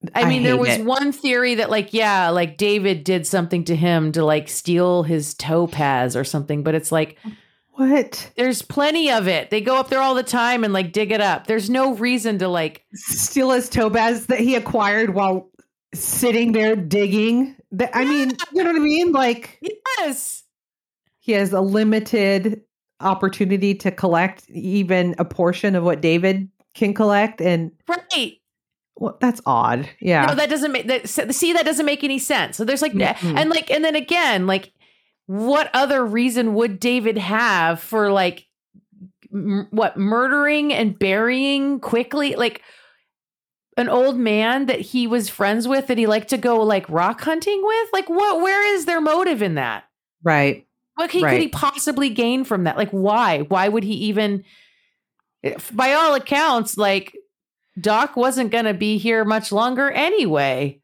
I I mean, there hate was it. one theory that, like, yeah, like David did something to him to like steal his topaz or something, but it's like, What? there's plenty of it. They go up there all the time and like dig it up. There's no reason to like Steal his topaz that he acquired while sitting there digging. That- I mean, you know what I mean? Like, yes. he has a limited opportunity to collect even a portion of what David can collect. And Right. well, that's odd. Yeah. No, that doesn't make that. See, that doesn't make any sense. So there's like, Mhm. and like, and then again, like, what other reason would David have for like, m- what murdering and burying quickly, like an old man that he was friends with that he liked to go like rock hunting with? Like, what? Where is their motive in that? right. What could, Right. could he possibly gain from that? Like, why? Why would he even? By all accounts, like Doc wasn't going to be here much longer anyway.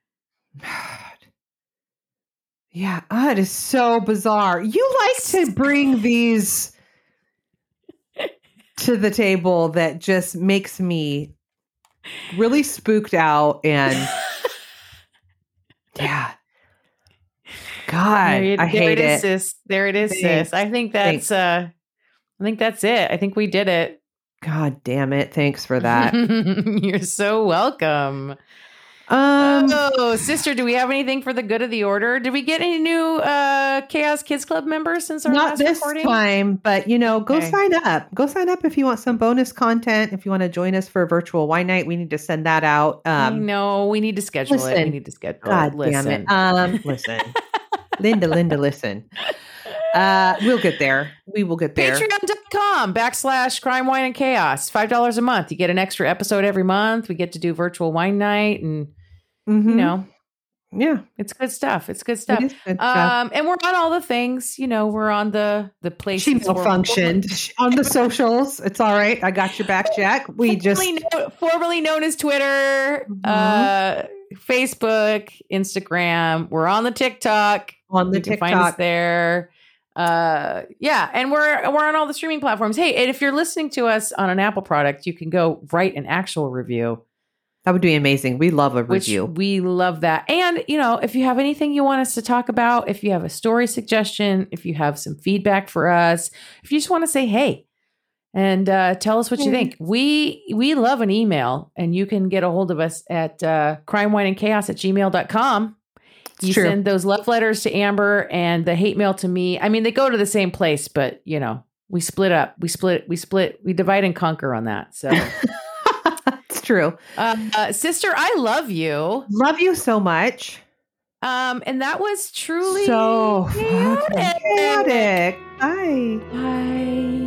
Yeah, oh, it is so bizarre. You like to bring these to the table that just makes me really spooked out and yeah. God, There, you- I there hate it is, it. sis. There it is, Thanks. sis. I think that's uh I think that's it. I think we did it. God damn it. Thanks for that. You're so welcome. Um Oh, sister, do we have anything for the good of the order? Did we get any new uh Chaos Kids Club members since our not last this recording? time, but you know, go Okay. sign up. Go sign up if you want some bonus content. If you want to join us for a virtual wine night, we need to send that out. I Um know we need to schedule it. We listen. need to schedule God it. Listen. damn it. Um listen. Linda, Linda, listen. Uh, we'll get there. We will get there. Patreon.com backslash crime, wine, and chaos. five dollars a month. You get an extra episode every month. We get to do virtual wine night and, Mhm. you know, Yeah. it's good stuff. It's good It stuff. is good stuff. Um, and we're on all the things, you know, we're on the, the places. She where- malfunctioned on the socials. It's all right. I got your back, Jack. We just formerly, know, formerly known as Twitter, Mhm. uh, Facebook, Instagram. We're on the TikTok. on the You can find us TikTok. there. Uh, yeah, and we're we're on all the streaming platforms. Hey, and if you're listening to us on an Apple product, you can go write an actual review, That would be amazing. We love a which review. we love that. And you know, if you have anything you want us to talk about, if you have a story suggestion, if you have some feedback for us, if you just want to say hey and uh, tell us what you Yeah. think, we we love an email, and you can get a hold of us at uh, crime wine and chaos at gmail dot com. It's You true. send those love letters to Amber and the hate mail to me. I mean, they go to the same place, but you know, we split up. We split. We split. We divide and conquer on that. So, It's true. uh, uh, sister, I love you. Love you so much. Um, and that was truly So chaotic. fucking chaotic. Bye. Bye.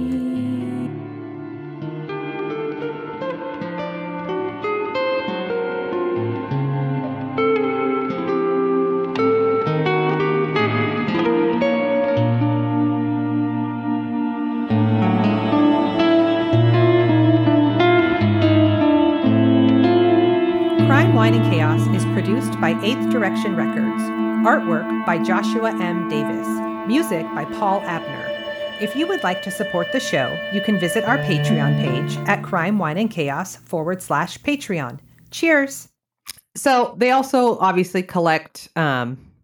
Crime, Wine, and Chaos is produced by Eighth Direction Records. Artwork by Joshua M. Davis. Music by Paul Abner. If you would like to support the show, you can visit our Patreon page at crime, wine, and chaos forward slash Patreon. Cheers. So they also obviously collect um,